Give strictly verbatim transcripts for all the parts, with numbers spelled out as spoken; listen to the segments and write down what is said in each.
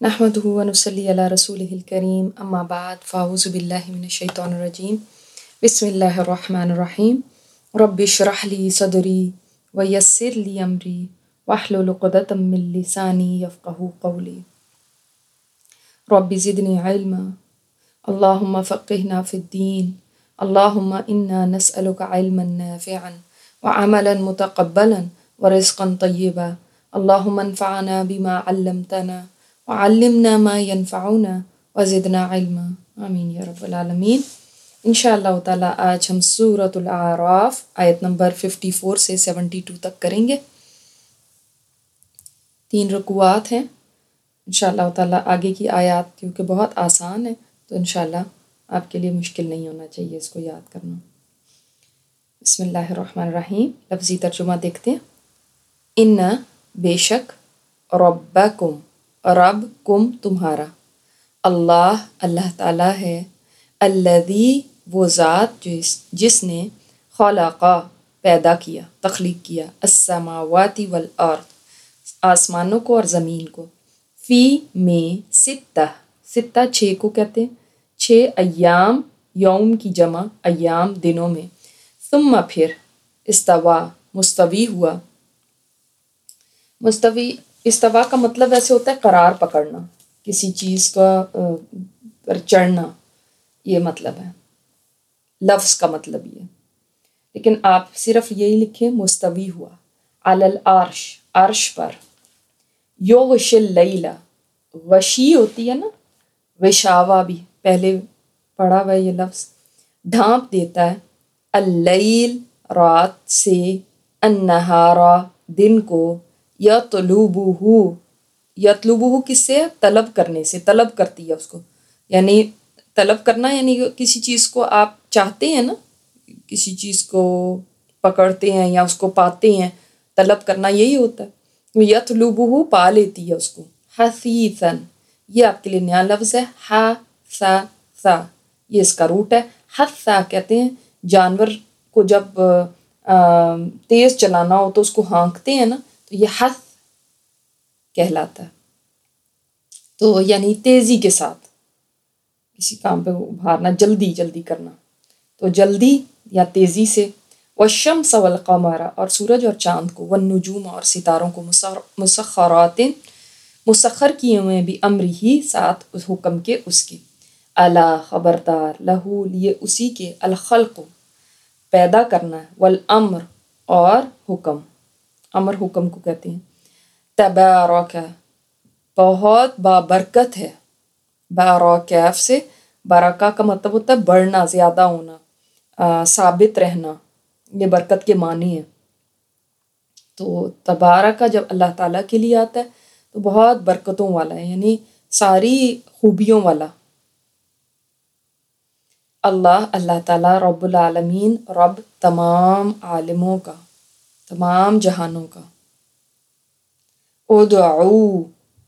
نحمده ونصلي على رسوله الكريم اما بعد فاعوذ بالله من الشیطان الرجیم بسم اللہ الرحمن الرحیم رب اشرح لي صدری ویسر لي امری واحلل عقدۃ من لسانی یفقهوا قولی رب زدنی علما اللهم فقهنا في الدین اللهم انا نسألك علما نافعا وعملا متقبلا ورزقا طیبا اللهم انفعنا بما علمتنا وعلمنا ما ينفعنا وزدنا علما آمین یا رب العالمین۔ انشاءاللہ تعالیٰ آج ہم سورۃ الاعراف آیت نمبر چون سے بہتر تک کریں گے۔ تین رکوعات ہیں۔ انشاءاللہ تعالیٰ آگے کی آیات کیونکہ بہت آسان ہے تو انشاءاللہ آپ کے لیے مشکل نہیں ہونا چاہیے اس کو یاد کرنا۔ بسم اللہ الرحمن الرحیم، لفظی ترجمہ دیکھتے ہیں۔ ان بے شک ربکم رب کم تمہارا، اللہ اللہ تعالیٰ ہے، الذی وہ ذات جس جس نے خلقا پیدا کیا تخلیق کیا، السماوات والارض آسمانوں کو اور زمین کو، فی میں ستہ ستہ چھ کو کہتے ہیں، چھ ایام یوم کی جمع ایام دنوں میں، ثم پھر استوا مستوی ہوا۔ مستوی استوا کا مطلب ایسے ہوتا ہے قرار پکڑنا، کسی چیز کا پر چڑھنا، یہ مطلب ہے، لفظ کا مطلب یہ، لیکن آپ صرف یہی لکھیں مستوی ہوا، علی العرش عرش پر، یغشی اللیل غشی ہوتی ہے نا، غشاوہ بھی پہلے پڑھا ہوا ہے یہ لفظ، ڈھانپ دیتا ہے، اللیل رات سے، النہارا دن کو، یطلبہ یطلبہ کس سے؟ طلب کرنے سے، طلب کرتی ہے اس کو، یعنی طلب کرنا یعنی کسی چیز کو آپ چاہتے ہیں نا، کسی چیز کو پکڑتے ہیں یا اس کو پاتے ہیں، طلب کرنا یہی ہوتا ہے، یطلبہ پا لیتی ہے اس کو، حثیثاً یہ آپ کے لیے نیا لفظ ہے، حثث یہ اس کا روٹ ہے، حث کہتے ہیں جانور کو جب تیز چلانا ہو تو اس کو ہانکتے ہیں نا، تو یہ حث کہلاتا ہے، تو یعنی تیزی کے ساتھ کسی کام پہ ابھارنا، جلدی جلدی کرنا، تو جلدی یا تیزی سے، والشمس والقمر اور سورج اور چاند کو، والنجوم اور ستاروں کو، مسخرات مسخر کیے ہوئے بھی امری ہی ساتھ اس حکم کے اس کے، الا خبردار، لہو لیے اسی کے، الخلق پیدا کرنا ہے، والامر اور حکم، امر حکم کو کہتے ہیں، تبارک بہت بابرکت ہے، باراکیف سے، برکہ کا مطلب ہوتا ہے بڑھنا، زیادہ ہونا، آ, ثابت رہنا، یہ برکت کے معنی ہے، تو تبارک جب اللہ تعالیٰ کے لیے آتا ہے تو بہت برکتوں والا ہے، یعنی ساری خوبیوں والا، اللہ اللہ تعالیٰ رب العالمین رب تمام عالموں کا، تمام جہانوں کا، ادعو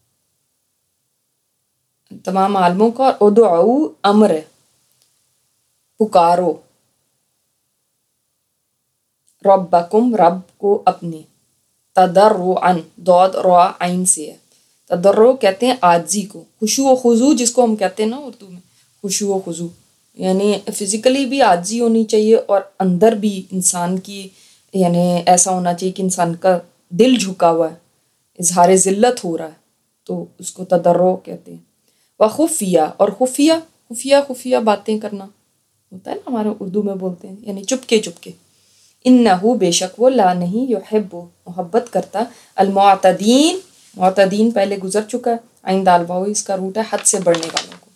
تمام عالموں کا، اور ادعو امر ہے، پکارو، ربکم رب کو اپنے، تضرعاً ضاد را عین سے ہے، تضرع کہتے ہیں عاجزی کو، خشوع و خضوع جس کو ہم کہتے ہیں نا اردو میں، خشوع و خضوع یعنی فزیکلی بھی عاجزی ہونی چاہیے اور اندر بھی انسان کی یعنی ایسا ہونا چاہیے کہ انسان کا دل جھکا ہوا ہے، اظہار ذلت ہو رہا ہے، تو اس کو تضرع کہتے ہیں، وخفیہ اور خفیہ خفیہ خفیہ باتیں کرنا ہوتا ہے نا، ہمارے اردو میں بولتے ہیں یعنی چپکے چپکے، انہو بے شک وہ، لا نہیں، یحب محبت کرتا، المعتدین معتدین پہلے گزر چکا ہے، عین دال واو اس کا روٹ ہے، حد سے بڑھنے والوں کو،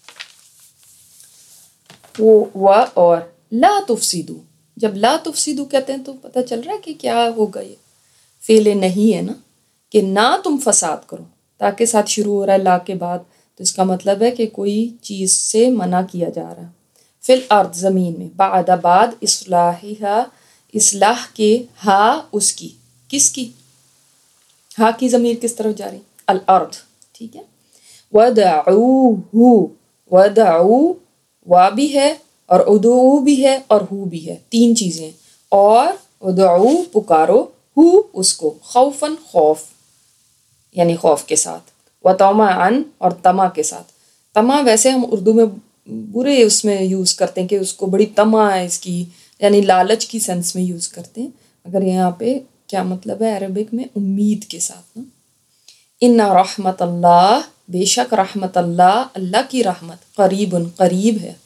وہ اور لا تفسدو، جب لا تفسدو کہتے ہیں تو پتہ چل رہا ہے کہ کیا ہوگا، یہ فعل نہیں ہے نا، کہ نہ تم فساد کرو، تاکہ ساتھ شروع ہو رہا ہے لا کے بعد، تو اس کا مطلب ہے کہ کوئی چیز سے منع کیا جا رہا ہے، فی الارض زمین میں، بعد بعد اصلاحہ اصلاح کے، ہا اس کی، کس کی، ہا کی ضمیر کس طرف جا رہی، الارض، ٹھیک ہے، ودعوہ ودعو وا بھی ہے اور ادعو بھی ہے اور ہو بھی ہے، تین چیزیں، اور ادعو پکارو، ہو اس کو، خوفاً خوف یعنی خوف کے ساتھ، و طمعن اور طمع کے ساتھ. طمع ویسے ہم اردو میں برے اس میں یوز کرتے ہیں کہ اس کو بڑی طمع ہے اس کی، یعنی لالچ کی سینس میں یوز کرتے ہیں. اگر یہاں پہ کیا مطلب ہے عربک میں؟ امید کے ساتھ نا. ان رحمت اللہ، بے شک رحمت اللہ، اللہ کی رحمت، قریب قریب ہے،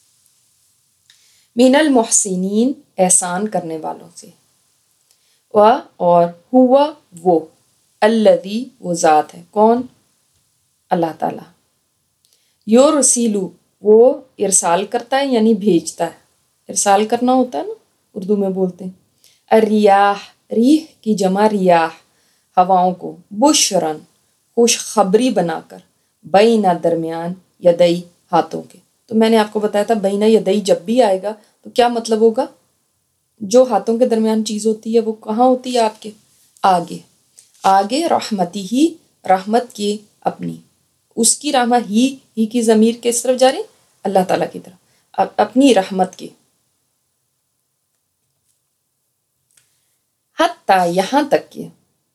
من المحسنین احسان کرنے والوں سے. و اور ہوا وہ، الذی وہ ذات ہے، کون؟ اللہ تعالیٰ. یرسلو وہ ارسال کرتا ہے یعنی بھیجتا ہے. ارسال کرنا ہوتا ہے نا، اردو میں بولتے ہیں. الریاح، ریح کی جمع ریاح، ہواؤں کو. بشرن خوش خبری بنا کر، بین درمیان یدئی ہاتھوں کے. تو میں نے آپ کو بتایا تھا بین یدئی جب بھی آئے گا تو کیا مطلب ہوگا؟ جو ہاتھوں کے درمیان چیز ہوتی ہے وہ کہاں ہوتی ہے؟ آپ کے آگے. آگے رحمتی ہی، رحمت کی اپنی، اس کی رحمت ہی، ہی کی ضمیر کس طرف جا رہی؟ اللہ تعالیٰ کی طرف. اب اپنی رحمت کی. حتیٰ یہاں تک کہ،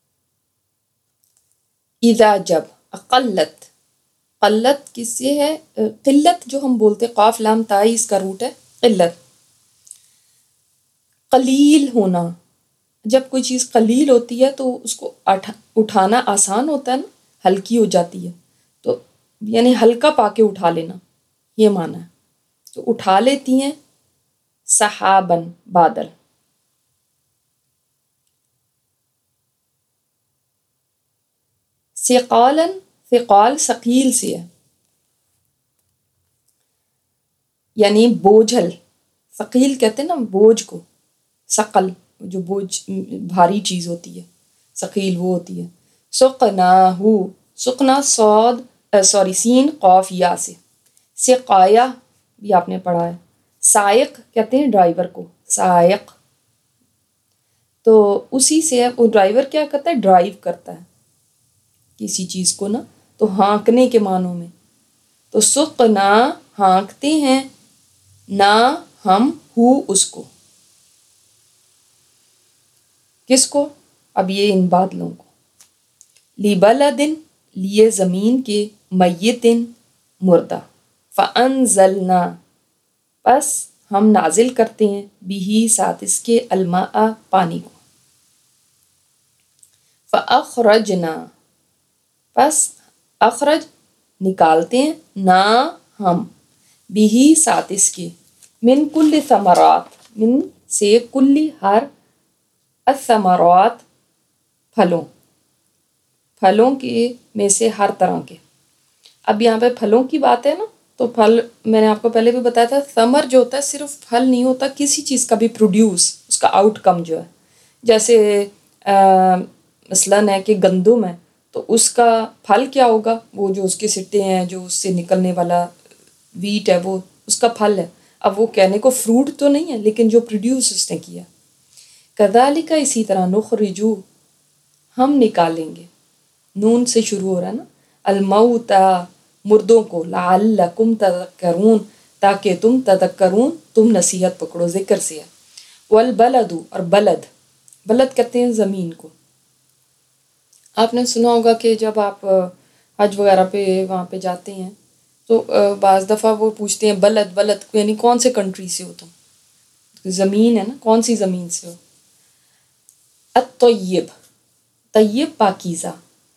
اذا جب، قلت، قلت کس سے ہے؟ قلت جو ہم بولتے قاف لام تا اس کا روٹ ہے قلت، قلیل ہونا. جب کوئی چیز قلیل ہوتی ہے تو اس کو اٹھانا آسان ہوتا ہے نا، ہلکی ہو جاتی ہے، تو یعنی ہلکا پا کے اٹھا لینا، یہ معنی ہے. تو اٹھا لیتی ہیں سحابن بادل. ثقالن، ثقال ثقیل سے ہے یعنی بوجھل. ثقیل کہتے ہیں نا بوجھ کو، ثقل جو بوجھ بھاری چیز ہوتی ہے، ثقیل وہ ہوتی ہے. سقناہو، سقنا صاد سوری سین قاف یا سے. سقایا بھی آپ نے پڑھا ہے. سائق کہتے ہیں ڈرائیور کو، سائق. تو اسی سے وہ ڈرائیور کیا کرتا ہے؟ ڈرائیو کرتا ہے کسی چیز کو نا، تو ہانکنے کے معنوں میں. تو سقنا ہانکتے ہیں، نہ ہم، ہو اس کو. کس کو؟ اب یہ ان بادلوں کو. لبلدن لیے زمین کے، میتن مردہ. فانزلنا پس ہم نازل کرتے ہیں، بھی ساتھ اس کے، الماء پانی کو. فاخرجنا پس اخرج نکالتے ہیں، نہ ہم، بھی ساتھ اس کے، من کل ثمرات من سے، کلی ہر، الثمرات پھلوں، پھلوں کے میں سے ہر طرح کے. اب یہاں پہ پھلوں کی بات ہے نا، تو پھل میں نے آپ کو پہلے بھی بتایا تھا، ثمر جو ہوتا ہے صرف پھل نہیں ہوتا، کسی چیز کا بھی پروڈیوس، اس کا آؤٹ کم جو ہے. جیسے مثلاً ہے کہ گندم ہے تو اس کا پھل کیا ہوگا؟ وہ جو اس کے سٹے ہیں، جو اس سے نکلنے والا ویٹ ہے، وہ اس کا پھل ہے. اب وہ کہنے کو فروٹ تو نہیں ہے، لیکن جو پروڈیوس اس نے کیا. کذالک اسی طرح، نخرجو ہم نکالیں گے، نون سے شروع ہو رہا ہے نا، الموتا مردوں کو، لعلکم تذکرون تاکہ تم تذکرون تم نصیحت پکڑو، ذکر سے ہے. والبلد اور بلد، بلد کہتے ہیں زمین کو. آپ نے سنا ہوگا کہ جب آپ حج وغیرہ پہ وہاں پہ جاتے ہیں تو بعض دفعہ وہ پوچھتے ہیں بلد، بلد یعنی کون سے کنٹری سے ہو تم؟ زمین ہے نا، کون سی زمین سے ہو؟ الطیب، طیب پاکیزہ.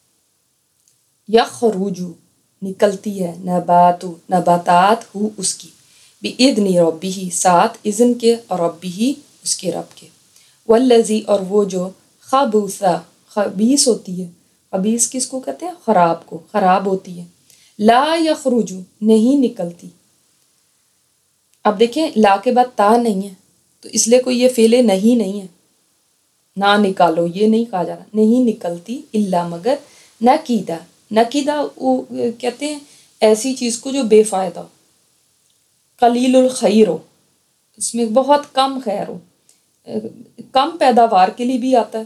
یخرج نکلتی ہے، نبات نباتات ہو اس کی، باذن ربہ ساتھ اذن کے، اور ربہ اس کے رب کے. والذی اور وہ جو، خبث خبیث ہوتی ہے. خبیث کس کو کہتے ہیں؟ خراب کو، خراب ہوتی ہے. لا یخرج نہیں نکلتی. اب دیکھیں لا کے بعد تا نہیں ہے تو اس لیے کوئی یہ فعل نہیں نہیں ہے، نہ نکالو یہ نہیں کہا جا رہا. نہیں نکلتی، الا مگر، نکیدہ، نکیدہ وہ کہتے ہیں ایسی چیز کو جو بے فائدہ ہو، قلیل الخیر ہو، اس میں بہت کم خیر ہو، کم پیداوار کے لیے بھی آتا ہے.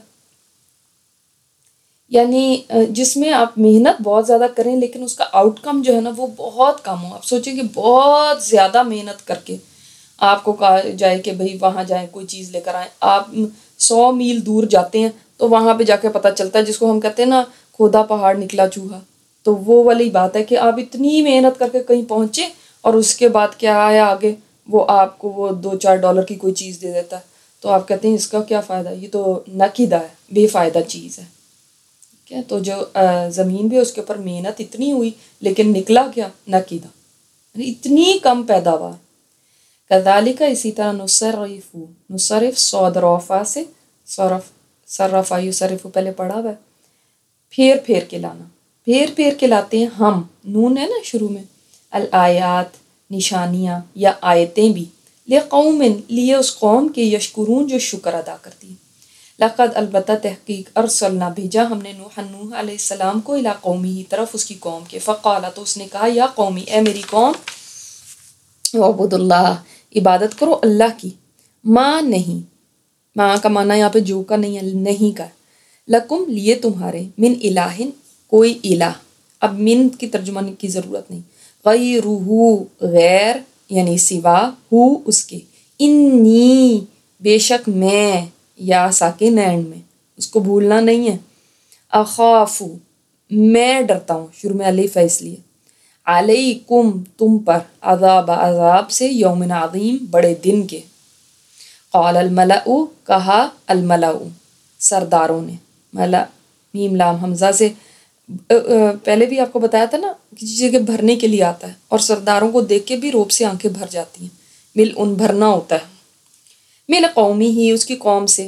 یعنی جس میں آپ محنت بہت زیادہ کریں لیکن اس کا آؤٹ کم جو ہے نا وہ بہت کم ہو. آپ سوچیں کہ بہت زیادہ محنت کر کے آپ کو کہا جائے کہ بھئی وہاں جائیں کوئی چیز لے کر آئیں، آپ سو میل دور جاتے ہیں تو وہاں پہ جا کے پتہ چلتا ہے، جس کو ہم کہتے ہیں نا کھودا پہاڑ نکلا چوہا، تو وہ والی بات ہے کہ آپ اتنی محنت کر کے کہیں پہنچے اور اس کے بعد کیا آیا آگے، وہ آپ کو وہ دو چار ڈالر کی کوئی چیز دے دیتا ہے، تو آپ کہتے ہیں اس کا کیا فائدہ، یہ تو نقیدہ ہے، بے فائدہ چیز ہے. ٹھیک ہے، تو جو زمین بھی اس کے اوپر محنت اتنی ہوئی لیکن نکلا کیا، نقیدہ، یعنی اتنی کم پیداوار. کذالک، اسی طرح نصرف نصرف صاد رفع سے صرف صرفا یصرف پہلے پڑھا ہوا ہے، پھیر پھیر کے لانا، پھیر پھیر کے لاتے ہیں ہم، نون ہے نا شروع میں، الآیات نشانیاں یا آیتیں بھی، لقوم لیے اس قوم کے یشکرون جو شکر ادا کرتی ہے. لقد البتہ تحقیق ارسلنا بھیجا ہم نے نوح نوح علیہ السلام کو الی قومی ہی طرف اس کی قوم کے، فقالا تو اس نے کہا یا قومی اے میری قوم، وعبد اللہ عبادت کرو اللہ کی، ماں نہیں، ماں کا معنی یہاں پہ جو کا نہیں ہے، نہیں کا، لکم لیے تمہارے، من الہ کوئی الہ، اب من کی ترجمانی کی ضرورت نہیں، غیرہ غیر یعنی سوا، ہو اس کے، انی بے شک میں، یا ساکن اینڈ میں اس کو بھولنا نہیں ہے، اخافو میں ڈرتا ہوں، شروع میں الف ہے اس لیے، علیکم تم پر، عذاب عذاب سے، یوم عظیم بڑے دن کے. قال الملأ کہا الملأ سرداروں نے، ملا میم لام حمزہ سے پہلے بھی آپ کو بتایا تھا نا کسی چیز کے بھرنے کے لیے آتا ہے، اور سرداروں کو دیکھ کے بھی روب سے آنکھیں بھر جاتی ہیں، مل ان بھرنا ہوتا ہے، من قومی ہی اس کی قوم سے،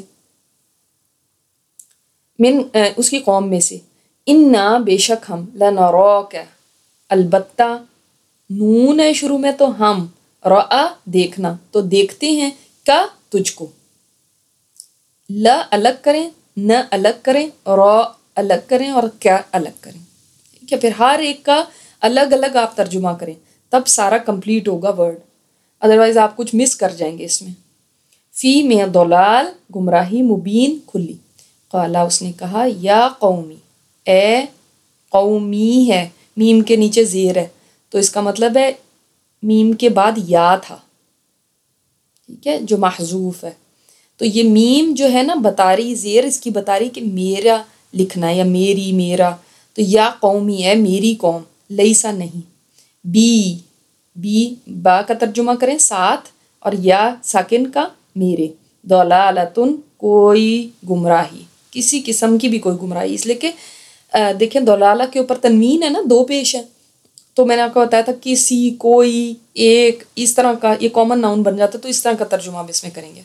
من اس کی قوم میں سے، انا بے شک ہم، لنراک البتہ، نون ہے شروع میں تو ہم، رآ دیکھنا، تو دیکھتے ہیں، کا تجھ کو، لا الگ کریں، نہ الگ کریں، را الگ کریں، اور کیا الگ کریں. ٹھیک ہے، پھر ہر ایک کا الگ الگ آپ ترجمہ کریں تب سارا کمپلیٹ ہوگا ورڈ، ادروائز آپ کچھ مس کر جائیں گے اس میں. فی میں ضلال گمراہی مبین کھلی. قالا اس نے کہا یا قومی اے قومی ہے، میم کے نیچے زیر ہے تو اس کا مطلب ہے میم کے بعد یا تھا، ٹھیک ہے، جو محذوف ہے، تو یہ میم جو ہے نا بتا رہی، زیر اس کی بتا رہی کہ میرا لکھنا ہے یا میری میرا، تو یا قومی ہے میری قوم، لیسا نہیں، بی بی با کا ترجمہ کریں ساتھ، اور یا ساکن کا میرے، ضلالتن کوئی گمراہی، کسی قسم کی بھی کوئی گمراہی، اس لیے کہ دیکھیں ضلالہ کے اوپر تنوین ہے نا، دو پیش ہے، تو میں نے آپ کو بتایا تھا کسی، کوئی، ایک، اس طرح کا یہ کامن ناؤن بن جاتا ہے، تو اس طرح کا ترجمہ آپ اس میں کریں گے.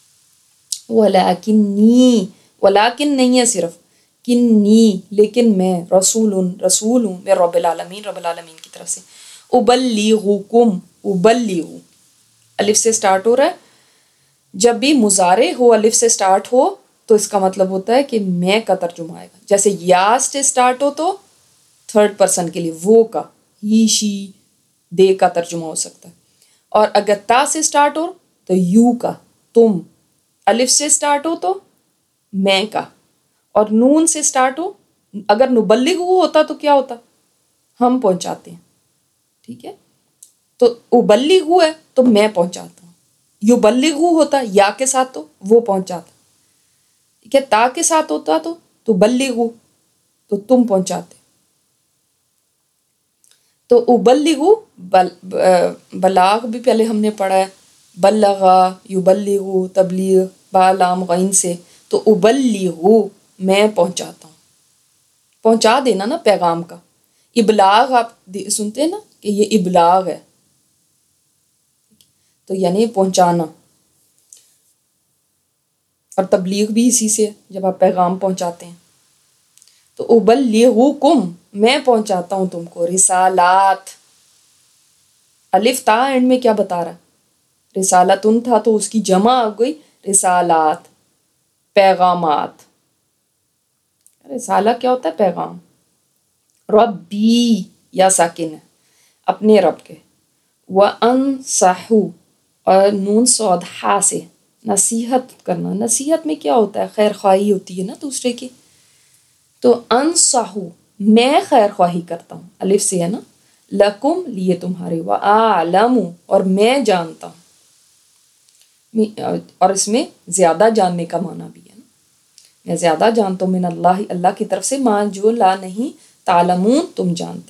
ولیکنی ولیکن نہیں ہے صرف، کنی لیکن میں، رسول رسول ہوں میں رب العالمین رب العالمین کی طرف سے، ابلیغکم ابلیغ الف سے سٹارٹ ہو رہا ہے، جب بھی مضارع ہو الف سے سٹارٹ ہو تو اس کا مطلب ہوتا ہے کہ میں کا ترجمہ آئے گا، جیسے یا سے سٹارٹ ہو تو تھرڈ پرسن کے لیے وہ کا، ہی شی دے کا ترجمہ ہو سکتا ہے، اور اگر تا سے سٹارٹ ہو تو یو کا تم، الف سے سٹارٹ ہو تو میں کا، اور نون سے سٹارٹ ہو، اگر نبلغ ہوتا تو کیا ہوتا، ہم پہنچاتے ہیں، ٹھیک ہے، تو ابلغ ہے تو میں پہنچاتا ہوں، یبلغ ہوتا یا کے ساتھ تو وہ پہنچاتا، ٹھیک ہے، تا کے ساتھ ہوتا تو تبلغ تو تم پہنچاتے، تو ابلغ بل بلاغ بھی پہلے ہم نے پڑھا ہے، بلغا یبلغ تبلیغ با لام غین سے، تو ابلغ میں پہنچاتا ہوں، پہنچا دینا نا پیغام کا، ابلاغ آپ سنتے ہیں نا کہ یہ ابلاغ ہے تو یعنی پہنچانا، اور تبلیغ بھی اسی سے جب آپ پیغام پہنچاتے ہیں، تو ابلغکم میں پہنچاتا ہوں تم کو، رسالات، الف تا اینڈ میں کیا بتا رہا ہے، رسالتن تھا تو اس کی جمع آ گئی رسالات، پیغامات، رسالہ کیا ہوتا ہے، پیغام، ربی یا ساکن ہے اپنے رب کے، وَأَنصَحُ اور نون صاد ہا سے نصیحت کرنا، نصیحت میں کیا ہوتا ہے، خیر خواہی ہوتی ہے نا دوسرے کی، تو انصحُ میں خیر خواہی کرتا ہوں، الف سے ہے نا، لکم لیے تمہارے، وَأَعْلَمُ اور میں جانتا ہوں، اور اس میں زیادہ جاننے کا معنی بھی ہے نا، میں زیادہ جانتا ہوں، من اللہ اللہ کی طرف سے، ماں جو لا نہیں तालमून तुम जानते।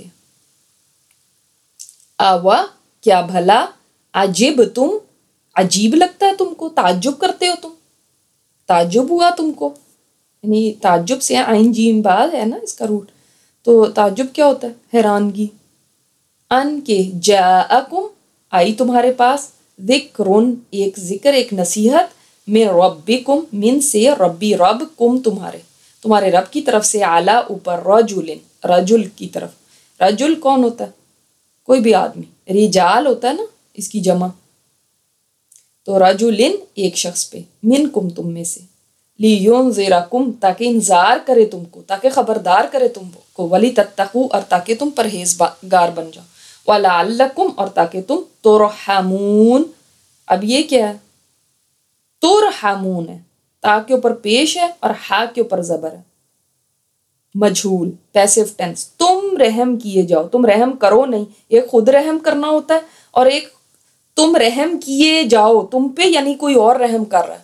आवा क्या भला, अजीब तुम अजीब लगता है तुमको, ताज्जुब करते हो तुम, ताज्जुब हुआ तुमको, यानी ताज्जुब से आइन जीम बाद है ना इसका रूट, तो ताज्जुब क्या होता है, हैरानगी। अन के जाअकुम आई तुम्हारे पास, ज़िक्रुन एक ज़िक्र एक नसीहत, मिन रब्बिकुम मिन से रब्बी रब कुम तुम्हारे तुम्हारे रब की तरफ से, आला ऊपर, रजुलिन रजुल की तरफ। रजुल कौन होता है, कोई भी आदमी, रिजाल होता है ना इसकी जमा, तो रजुलिन एक शख्स पे, मिन कुम तुम में से, लियुनज़िरकुम ताकि इंतजार करे तुमको, ताकि खबरदार करे तुमको, वली तत्तकू और ताकि तुम परहेजगार बन जाओ, वलअल्लकुम और ताकि तुम तुरहमून। अब ये क्या है, तुरहमून है, ता के ऊपर पेश है और हा के ऊपर जबर है, मजहूल पैसिव टेंस, तुम रहम किए जाओ, तुम रहम करो नहीं, एक खुद रहम करना होता है और एक तुम रहम किए जाओ तुम पे, यानी कोई और रहम कर रहा है,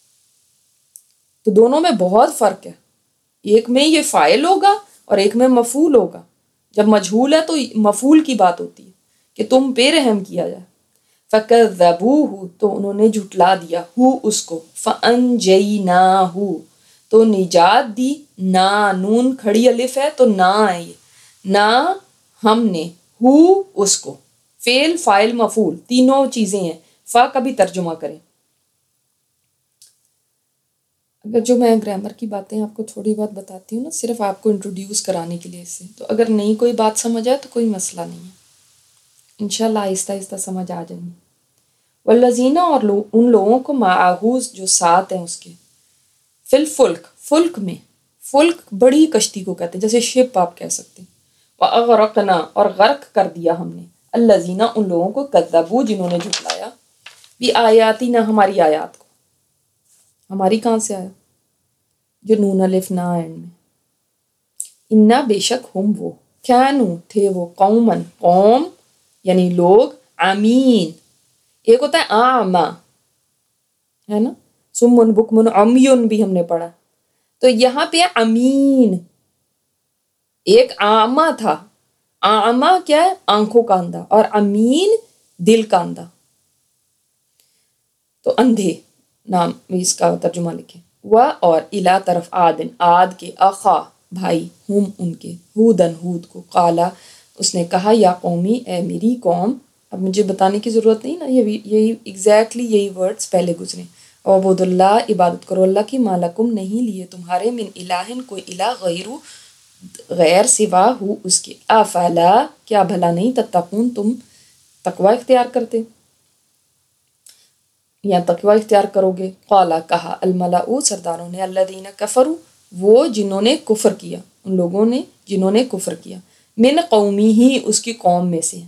तो दोनों में बहुत फर्क है, एक में ये फाइल होगा और एक में मफूल होगा। जब मजहूल है तो मफूल की बात होती है कि तुम पे रहम किया जाए। फ़कज़्ज़बूहु तो उन्होंने झुटला दिया, हु उसको, फ़अंजयनाहु तो निजात दी, ना नून खड़ी अलिफ है तो ना है ये, ना हमने, हु उसको, फेल फाइल मफूल तीनों चीज़ें हैं, फ़ा का भी तर्जुमा करें। अगर जो मैं ग्रामर की बातें आपको थोड़ी बहुत बताती हूँ ना, सिर्फ आपको इंट्रोड्यूस कराने के लिए इससे, तो अगर नहीं कोई बात समझ आए तो कोई मसला नहीं है, इंशाल्लाह आहिस्ता आहिस्ता समझ आ जाएंगी। वल्लज़ीना और लो, उन लोगों को माआहूज़ जो साथ हैं उसके, फिल फुल्क फुल्क में, फुल्क बड़ी कश्ती को कहते हैं, जैसे शिप आप कह सकते हैं। व अग़रक़ना और गर्क कर दिया हमने, अल्लज़ीना उन लोगों को, कज़्ज़बू जिन्होंने झुटलाया, भी आयातीना हमारी आयात को, हमारी कहाँ से आया, जो नून अलिफ ना एंड में, इन्ना बेशक हम वो, कैनू थे वो, कौमन कौम यानी लोग, आमीन एक होता है आमा है ना, सुम्मुन बुकमुन अम्युन भी हमने पढ़ा, तो यहाँ पे अमीन, एक आमा था, आमा क्या है, आंखों का अंधा, और अमीन दिल का अंधा, तो अंधे नाम इसका तर्जुमा लिखे। वह और इला तरफ आदिन आद के, अखा भाई, हुम उनके, हूदन हूद को, काला उसने कहा, या कौमी ए मेरी कौम, अब मुझे बताने की ज़रूरत नहीं ना, ये यही एग्जैक्टली यही वर्ड्स पहले गुजरे, अबुदुल्लाह इबादत करो अल्लाह की, मालकुम नहीं लिए तुम्हारे, मिन इलाहिन कोई इला गैरु गैर सिवा हु उसके, अफला क्या भला नहीं, तत्तकून तुम तकवा इख्तियार करते या तकवा इख्तियार करोगे। क़ाला कहा, अलमलाउ सरदारों ने, अल्लज़ीना कफ़रू वो जिन्होंने कुफ्र किया, उन लोगों ने जिन्होंने कुफ्र किया, मिन कौमी ही उसकी कौम में से,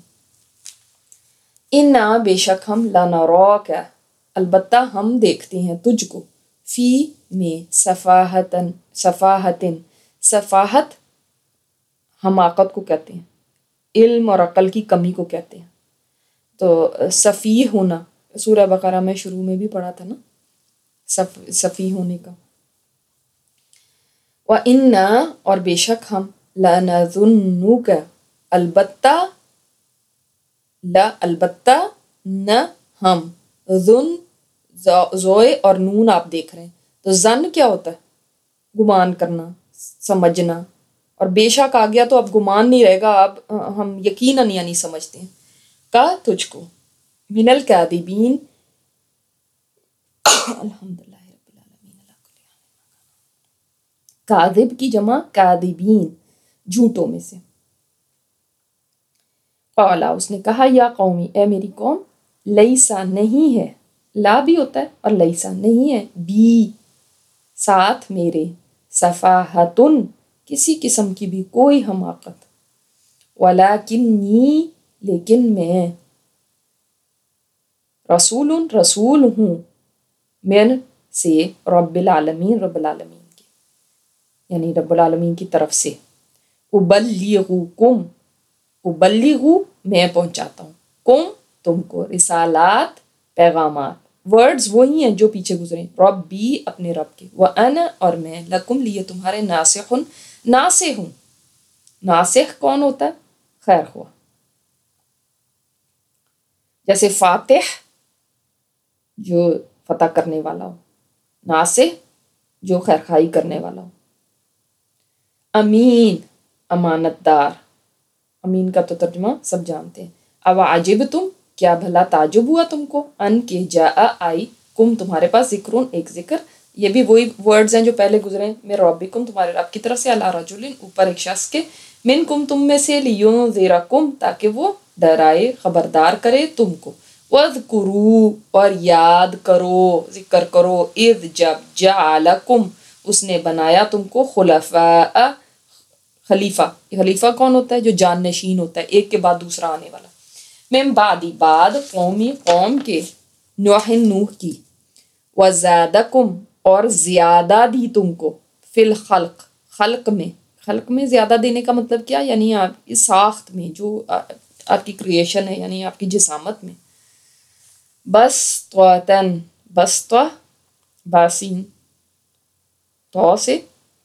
इन्ना बेशक हम, लनराका अलबत्ता हम देखते हैं तुझको, फ़ी में सफ़ाहतन सफ़ाहतिन, सफ़ाहत हमाकत को कहते हैं, इल्म और अक़ल की कमी को कहते हैं, तो सफ़ी होना सूरह बकरा में शुरू में भी पढ़ा था ना, सफ सफ़ी होने का। व इन्ना और बेशक हम, लनज़ुन्नुका अलबत्ता, ला अलबत्ता, न हम, ज़ुन ज़ोए और नून आप देख रहे हैं, तो ज़न क्या होता है, गुमान करना समझना, और बेशक आ गया तो अब गुमान नहीं रहेगा, अब हम यकीनन यानी समझते हैं, का तुझको, मिनल कादिबीन अल्हम्दुलिल्लाह रब्बिल आलमीन, कादिब की जमा कादिबीन झूठों में से। क़ाला उसने कहा, या कौमी ए मेरी कौम, लईसा नहीं है, ला भी होता है और लईसा नहीं है, बी साथ मेरे, सफ़ाहतुन किसी किस्म की भी कोई हमाकत, वलाकिन्नी लेकिन मैं, रसूलुन रसूल हूँ, मैं से, रब्बिल आलमीन रब्बिल आलमीन की, यानी रब्बिल आलमीन की तरफ से, उबल्लिगुकुम उबल्लिगु मैं पहुँचाता हूँ, कुम तुमको, रिसालात पैगामात, वर्ड्स वही हैं जो पीछे गुजरे, रब्बी अपने रब के, व अना और मैं, लकुम लिए तुम्हारे, नासिहुन नासे हूँ, नासिख कौन होता है? खैर हुआ। जैसे फातिह जो फतह करने वाला हो, नासिह जो खैरखाई करने वाला हो, अमीन अमानतदार, अमीन का तो तर्जुमा सब जानते हैं। अब आजिब तुम, क्या भला ताजुब हुआ तुमको, अन के जा आई कुम, तुम्हारे पास जिक्रुन एक जिक्र, ये भी वही वर्ड्स हैं जो पहले गुजरे हैं, मेरे रब्बिकुम तुम्हारे रब की तरफ से, अला रजुलिन ऊपर एक शख्स के, मिन कुम तुम में से, लियुनज़िरकुम ताकि वो डराए खबरदार करे तुमको, वज़कुरू और याद करो जिक्र करो, इज़ जब जअलकुम उसने बनाया तुमको, खुलफ़ा खलीफा, खलीफा कौन होता है? जो जाननशीन होता है, एक के बाद दूसरा आने वाला। मिन बादी बाद कौमी कौम के, नूहिन नूह की, वज़ादकुम और ज़्यादा दी तुमको, फिल खल्क खल्क में, खल्क में ज़्यादा देने का मतलब क्या? यानी आपकी साख्त में, जो आ, आपकी क्रिएशन है, यानी आपकी जिसामत में। बस तन बस तो बासीन तो से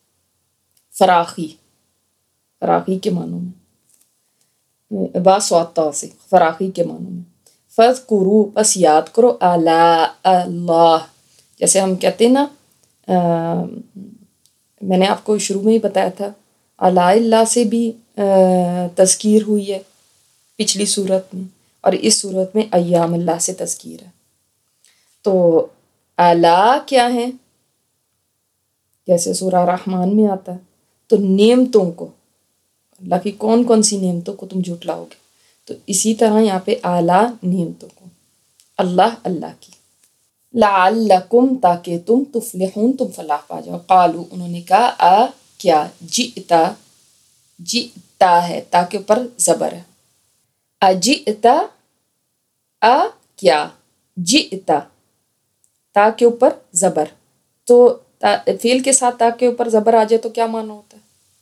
फराखी, फराखी के मानों में, बासवाता से फराखी के मानों में। फ़ज़कुरू बस याद करो, अला अल्लाह, जैसे हम कहते हैं ना, आ, मैंने आपको शुरू में ही बताया था, अला अल्लाह से भी तज़कीर हुई है पिछली सूरत में, और इस सूरत में अय्याम अल्लाह से तज़कीर है। तो अला क्या है? जैसे सूरह रहमान में आता है, तो नेमतों को, अल्लाह की कौन कौन सी नेमतों को तुम झुटलाओगे, तो इसी तरह यहाँ पे आला नेमतों को, अल्लाह अल्लाह की। लअल्लकुम ताकि तुम, तुफलिहून तुम फलाह पा जाओ। कालू उन्होंने कहा, आ क्या, जिता जिता है ताकि ऊपर ज़बर है, अजिता आ क्या, जिता ताकि ऊपर ज़बर, तो फ़ील के साथ ताकि ऊपर ज़बर आ जाए तो क्या माना होता है?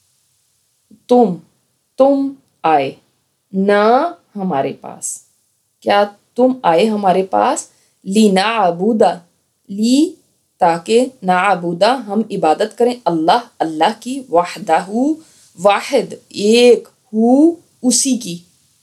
तुम तुम आए, ना हमारे पास, क्या तुम आए हमारे पास, ली ना अबूदा, ली ताकि ना अबूदा हम इबादत करें, अल्लाह अल्लाह की, वहदहू वाहिद एक, हु उसी की,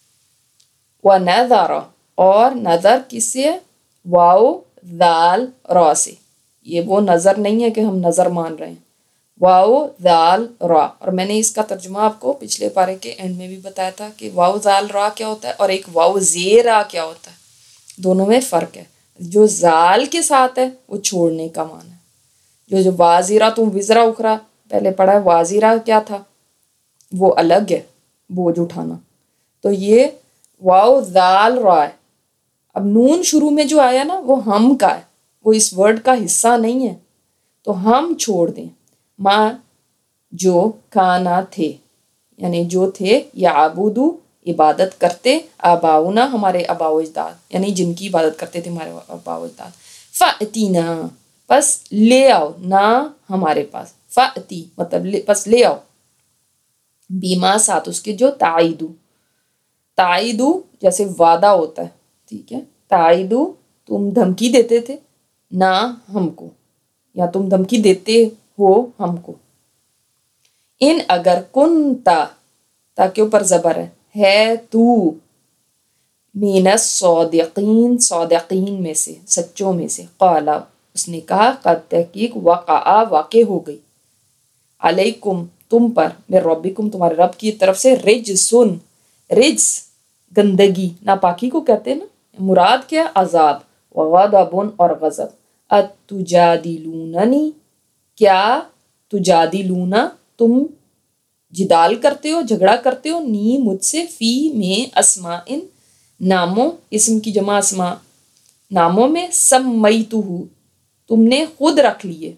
व नज़र और नज़र किससे, वाओ दाल रा से, ये वो नज़र नहीं है कि हम नज़र मान रहे हैं, वाओ दाल रा। और मैंने इसका तर्जुमा आपको पिछले पारे के एंड में भी बताया था कि वाओ दाल रा क्या होता है और एक वाओ ज़ेरा क्या होता है, दोनों में फ़र्क है। जो जाल के साथ है वो छोड़ने का मान है, जो जो वाज़िरा तुम विज़रा उखरा पहले पढ़ा है, वाज़िरा क्या था, वो अलग है, बोझ उठाना, तो ये वाओ दाल रा है। अब नून शुरू में जो आया ना वो हम का है, वो इस वर्ड का हिस्सा नहीं है, तो हम छोड़ दें, माँ जो खाना थे, यानी जो थे, या आबुदू इबादत करते, आबाउना हमारे अबाओ अजदाद, यानी जिनकी इबादत करते थे हमारे अबाओ अजदाद, फ़अतीना बस ले आओ, ना हमारे पास, फ़अती मतलब ले, बस ले आओ, बीमा साथ उसके, जो ताइदू, ताइदू जैसे वादा होता है, ठीक है, ताइदू तुम धमकी देते थे, ना हमको, या तुम धमकी देते हो हमको, इन अगर कुंता ताकि ऊपर ज़बर है, है तू, मीनस सौदिकीन सौदिकीन में से, सच्चों में से, क़ाला उसने कहा, क़द तहकीक वक़आ वाक़े हो गई, अलैकुम तुम पर, मेरे रब्बिकुम तुम्हारे रब की तरफ से, रिज्सुन रिज्स गंदगी नापाकी को कहते हैं ना, मुराद क्या, अजाब, व गज़बुन और गज़ब, अतुजादिलूननी क्या, तुजादिलूना तुम जिदाल करते हो, झगड़ा करते हो, नी मुझसे, फ़ी में अस्मा इन नामों, इसम की जमा अस्मा नामों में, सम्मयतुहु तुमने खुद रख लिए,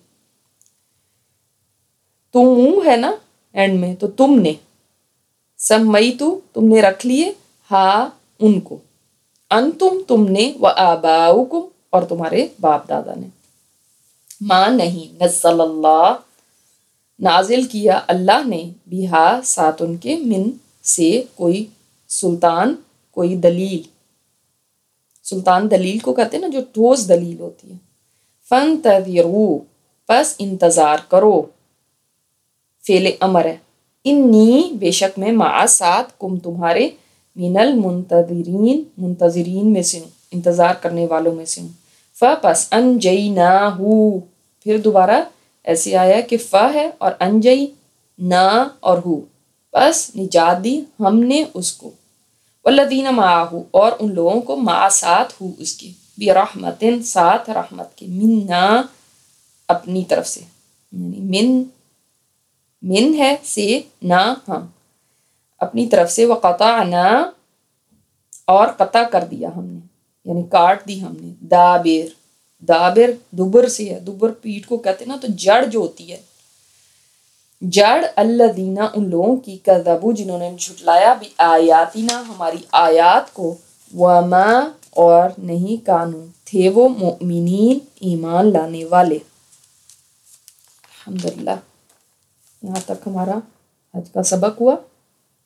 तुम है ना एंड में, तो तुमने, सम्मयतु तुमने रख लिए, हा उनको, अंतुम तुमने, व आबाउकुम और तुम्हारे बाप दादा ने, माँ नहीं, नज़्ज़लल्लाह नाजिल किया अल्लाह ने, बिहा साथ उनके, मिन से कोई सुल्तान, कोई दलील, सुल्तान दलील को कहते हैं ना जो ठोस दलील होती है, फंतज़िरू बस इंतज़ार करो, फ़ेल अमर है, انی بے شک میں مع ساتھ کم تمہارے من المنتظرین منتظرین میں سے ہوں، انتظار کرنے والوں میں سے ہوں۔ فَپس انجیناہو، پھر دوبارہ ایسے آیا کہ فا ہے اور انجئی نا اور ہو، پس نجات دی ہم نے اس کو، والذین معاہو اور ان لوگوں کو مع ساتھ ہو اس کے، برحمتن ساتھ رحمت کے، منا اپنی طرف سے، یعنی من من ہے سے نا ہم اپنی طرف سے، وقطعنا اور قطع کر دیا ہم نے، یعنی کاٹ دی ہم نے، دابر دابر دبر سے ہے، دبر پیٹ کو کہتے ہیں نا، تو جڑ جو ہوتی ہے، جڑ الذین ان لوگوں کی کذبوا جنہوں نے جھٹلایا بھی آیاتنا ہماری آیات کو، وما اور نہیں کانو تھے وہ مؤمنین ایمان لانے والے۔ الحمدللہ یہاں تک ہمارا آج کا سبق ہوا۔